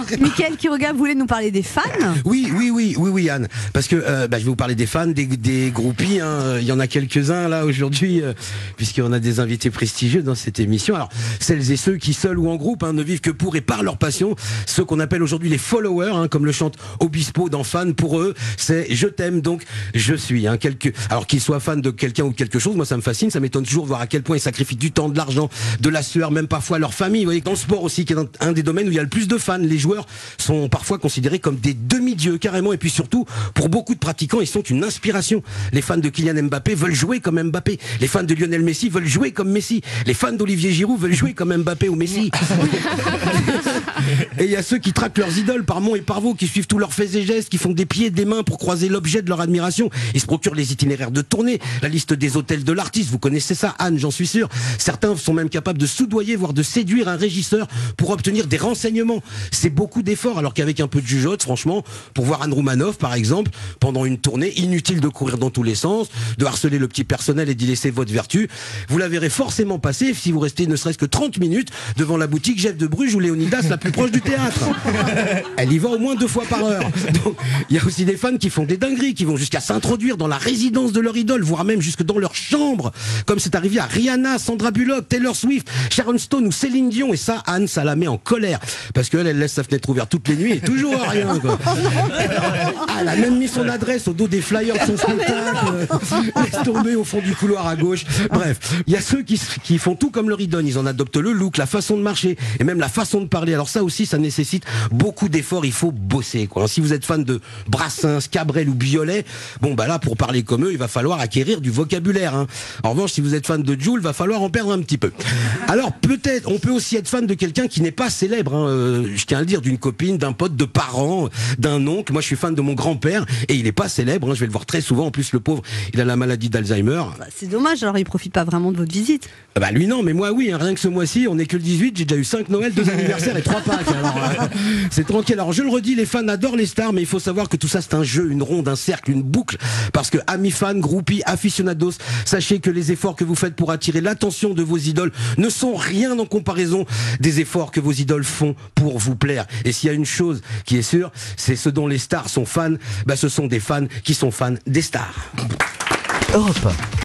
Mickaël Quiroga voulait nous parler des fans. Oui, Anne. Parce que je vais vous parler des fans, des groupies. Hein. Il y en a quelques-uns là aujourd'hui, puisqu'on a des invités prestigieux dans cette émission. Alors, celles et ceux qui, seuls ou en groupe, ne vivent que pour et par leur passion, ceux qu'on appelle aujourd'hui les followers, comme le chante Obispo dans Fan. Pour eux, c'est je t'aime, donc je suis. Alors qu'ils soient fans de quelqu'un ou de quelque chose, moi ça me fascine, ça m'étonne toujours de voir à quel point ils sacrifient du temps, de l'argent, de la sueur, même parfois leur famille. Vous voyez, dans le sport aussi, qui est un des domaines où il y a le plus de fans, les joueurs sont parfois considérés comme des demi-dieux carrément, et puis surtout, pour beaucoup de pratiquants, ils sont une inspiration. Les fans de Kylian Mbappé veulent jouer comme Mbappé, les fans de Lionel Messi veulent jouer comme Messi, les fans d'Olivier Giroud veulent jouer comme Mbappé ou Messi. Et il y a ceux qui traquent leurs idoles par monts et par vaux, qui suivent tous leurs faits et gestes, qui font des pieds et des mains pour croiser l'objet de leur admiration. Ils se procurent les itinéraires de tournée, la liste des hôtels de l'artiste, vous connaissez ça, Anne, j'en suis sûr. Certains sont même capables de soudoyer, voire de séduire un régisseur pour obtenir des renseignements. C'est beaucoup d'efforts, alors qu'avec un peu de jugeote, franchement, pour voir Anne Roumanoff, par exemple, pendant une tournée, inutile de courir dans tous les sens, de harceler le petit personnel et d'y laisser votre vertu. Vous la verrez forcément passer si vous restez ne serait-ce que 30 minutes devant la boutique Jeff de Bruges ou Léonidas la plus proche du théâtre. Elle y va au moins 2 fois par heure. Donc, il y a aussi des fans qui font des dingueries, qui vont jusqu'à s'introduire dans la résidence de leur idole, voire même jusque dans leur chambre, comme c'est arrivé à Rihanna, Sandra Bullock, Taylor Swift, Sharon Stone ou Céline Dion. Et ça, Anne, ça la met en colère, parce qu'elle laisse sa fenêtre ouverte toutes les nuits et toujours rien, quoi. Elle a même mis son adresse au dos des flyers de son spectacle, laisse tomber au fond du couloir à gauche. Bref, il y a ceux qui font tout comme leur idole. Ils en adoptent le look, la façon de marcher et même la façon de parler. Alors ça aussi, ça nécessite beaucoup d'efforts. Il faut bosser, quoi. Si vous êtes fan de Brassens, Cabrel ou Biolay, là, pour parler comme eux, il va falloir acquérir du vocabulaire, hein. En revanche, si vous êtes fan de Jul, va falloir en perdre un petit peu. Alors peut-être, on peut aussi être fan de quelqu'un qui n'est pas célèbre, hein. Je tiens à le dire, d'une copine, d'un pote, de parents, d'un oncle. Moi, je suis fan de mon grand-père et il n'est pas célèbre, hein. Je vais le voir très souvent. En plus, le pauvre, il a la maladie d'Alzheimer. C'est dommage, alors il profite pas vraiment de votre visite. Lui non, mais moi oui, hein. Rien que ce mois-ci, on n'est que le 18, j'ai déjà eu 5 Noël, 2 anniversaires et 3 Pâques. Alors, c'est tranquille. Alors je le redis, les fans adorent les stars, mais il faut savoir que tout ça c'est un jeu, une ronde, un cercle, une boucle. Parce que amis fans, groupies, aficionados, sachez que les efforts que vous faites pour attirer l'attention de vos idoles ne sont rien en comparaison des efforts que vos idoles font pour vous plaire. Et s'il y a une chose qui est sûre, c'est ce dont les stars sont fans, ce sont des fans qui sont fans des stars. Europe 1.